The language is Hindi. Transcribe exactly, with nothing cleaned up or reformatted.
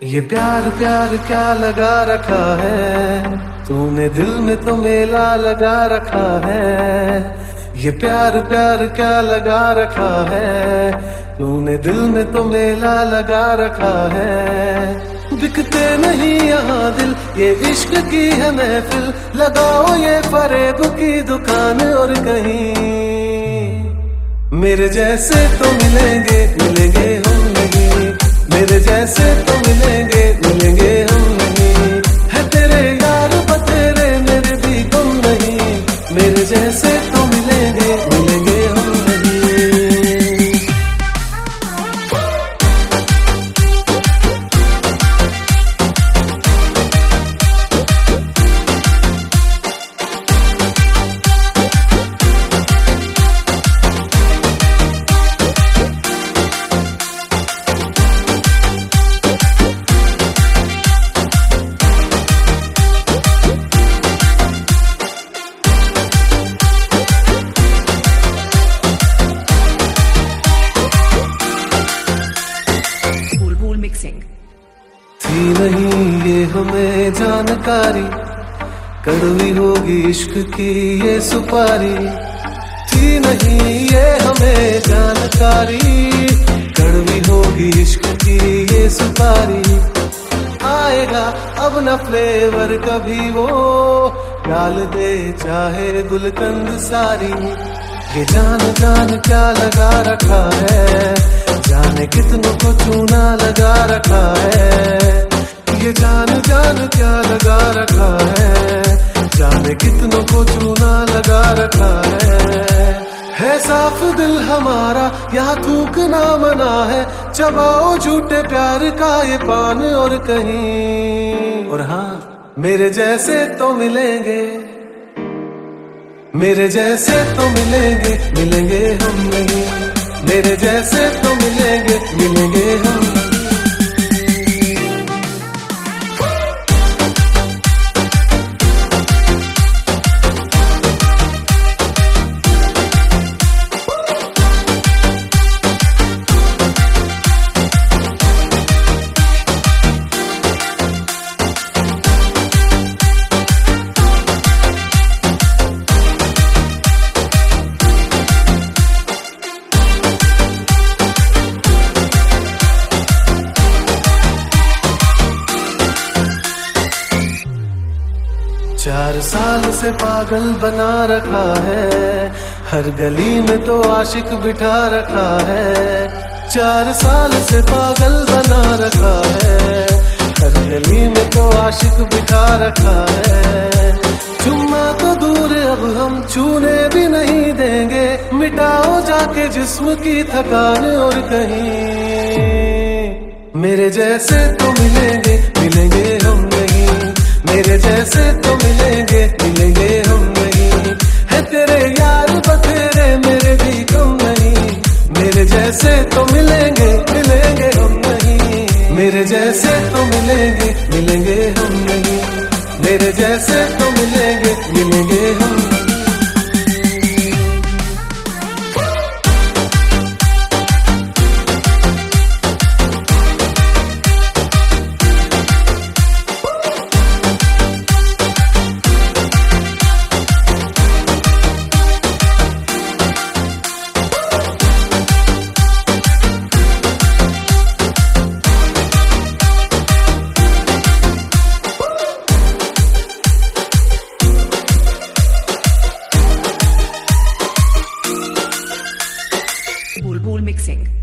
ये प्यार प्यार क्या लगा रखा है, तूने दिल में तो मेला लगा रखा है। ये प्यार प्यार क्या लगा रखा है, तूने दिल में तो मेला लगा रखा है। बिकते नहीं यहाँ दिल, ये इश्क की है महफिल, लगाओ ये फरेब की दुकान और कहीं मेरे जैसे तो मिलेंगे मिलेंगे हम नहीं, मेरे जैसे तो मिलेंगे मिलेंगे हम नहीं। है तेरे यार बतेरे मेरे भी तुम नहीं, मेरे जैसे तो मिलेंगे मिलेंगे हम नहीं। थी नहीं ये हमें जानकारी, कड़वी होगी इश्क की ये सुपारी। थी नहीं ये हमें जानकारी, कड़वी होगी इश्क की ये सुपारी। आएगा अब न फ्लेवर कभी वो, डाल दे चाहे गुलकंद सारी। ये जान जान क्या लगा रखा है, जाने कितनों को चूना लगा रखा है। ये जान जान क्या लगा रखा है, जाने कितनों को चूना लगा रखा है। है साफ दिल हमारा यहाँ थूक ना मना है, चबाओ झूठे प्यार का ये पान और कहीं। और हाँ मेरे जैसे तो मिलेंगे, मेरे जैसे तो मिलेंगे मिलेंगे हम नहीं, मेरे जैसे तो मिलेंगे मिलेंगे हम। चार साल से पागल बना रखा है, हर गली में तो आशिक बिठा रखा है। चार साल से पागल बना रखा है, हर गली में तो आशिक बिठा रखा है। चुम्मा तो दूर अब हम छूने भी नहीं देंगे, मिटाओ जाके जिस्म की थकान और कहीं मेरे जैसे तो मिलेंगे मिलेंगे हम नहीं, मेरे जैसे तो मिलेंगे मिलेंगे हम नहीं। है तेरे यार बतेरे मेरे भी कम नहीं, मेरे जैसे तो मिलेंगे मिलेंगे हम नहीं, मेरे जैसे तो मिलेंगे मिलेंगे हम नहीं, मेरे जैसे तो मिलेंगे मिलेंगे हम नहीं। Bull Bull Mixing.